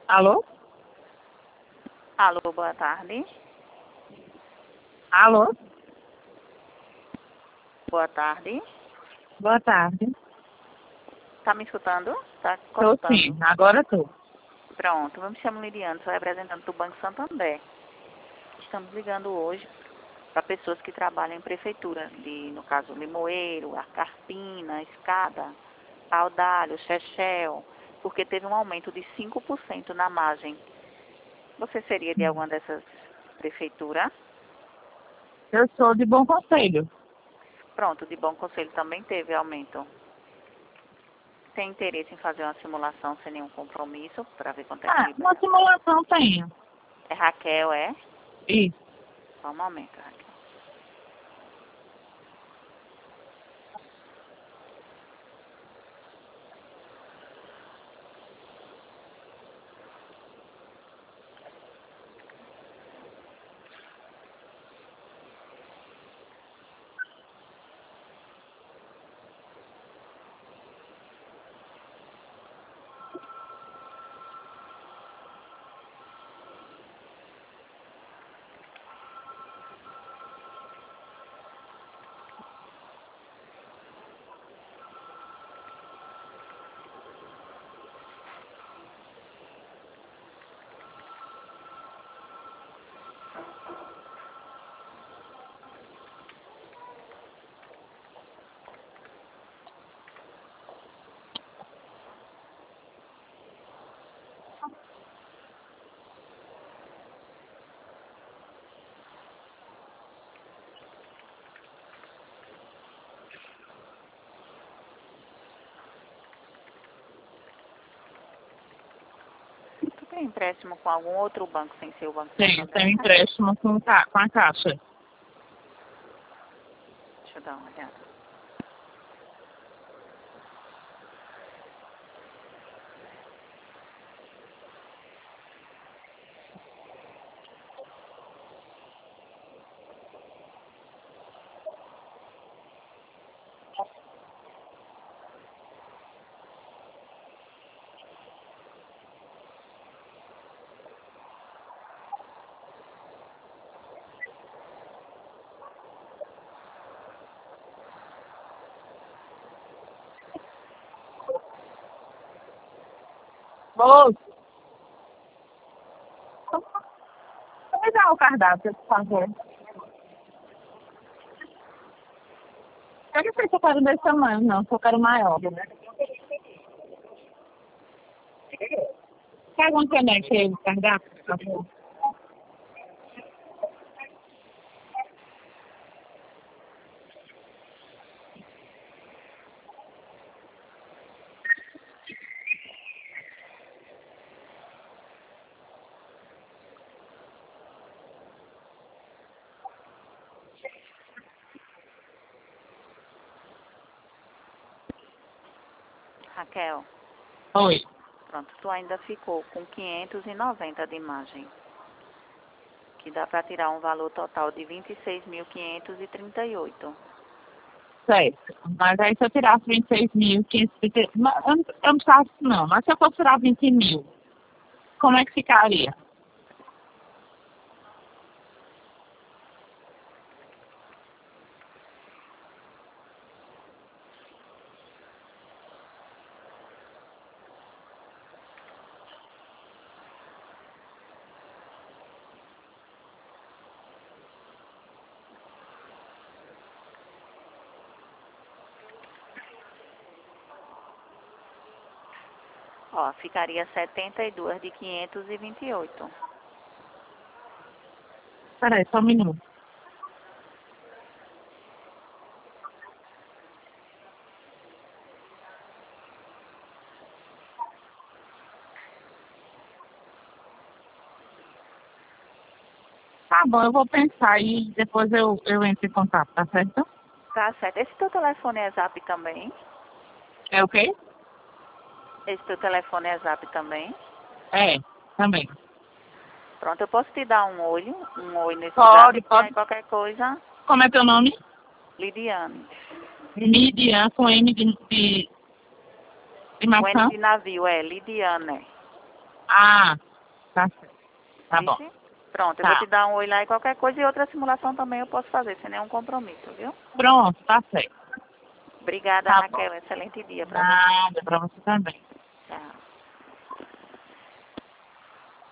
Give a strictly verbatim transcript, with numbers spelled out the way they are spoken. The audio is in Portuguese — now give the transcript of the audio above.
Alô? Alô, boa tarde. Alô? Boa tarde. Boa tarde. Tá me escutando? Tá Tô cortando. sim, agora tô. Pronto, eu me chamo Lidiane, sou representante do Banco Santander. Estamos ligando hoje para pessoas que trabalham em prefeitura, de, no caso, Limoeiro, a Carpina, Escada, Paudalho, Chechel, porque teve um aumento de cinco por cento na margem. Você seria de alguma dessas prefeituras? Eu sou de Bom Conselho. Pronto, de Bom Conselho também teve aumento. Tem interesse em fazer uma simulação sem nenhum compromisso, para ver quanto é que Ah, libera? uma simulação tenho. É Raquel, é? Isso. Só um momento, Raquel. Tu tem empréstimo com algum outro banco sem ser o Banco Tenho, Santander? tenho empréstimo com, ca- com a Caixa. Deixa eu dar uma olhada. Moço, me dá o cardápio, por favor. Eu não sei se eu quero desse tamanho, não. Se eu quero maior. Pega uma caneca aí, o cardápio, por favor. Raquel, Oi. pronto, tu ainda ficou com quinhentos e noventa de margem, que dá para tirar um valor total de vinte e seis mil quinhentos e trinta e oito. Certo. Mas aí se eu tirasse vinte e seis mil, quinhentos e trinta, mas eu não eu não faço não. Mas se eu fosse tirar vinte mil, como é que ficaria? Ó, ficaria setenta e dois de quinhentos e vinte e oito. Peraí, só um minuto. Tá bom, eu vou pensar e depois eu, eu entro em contato, tá certo? Tá certo. Esse teu telefone é Zap também? É o quê? Esse teu telefone é Zap também? É, também. Pronto, eu posso te dar um oi, um oi nesse Pode, Zap, pode. aí qualquer coisa, Como é teu nome? Lidiane. Midian com M de, de, de Com N maçã. de navio, é, Lidiane. Ah, tá certo. Tá bom. Vixe? Pronto, eu Tá. vou te dar um oi lá e qualquer coisa e outra simulação também eu posso fazer, sem nenhum compromisso, viu? Pronto, tá certo. Obrigada, Tá bom. Raquel. Excelente dia para você. Nada, pra você também.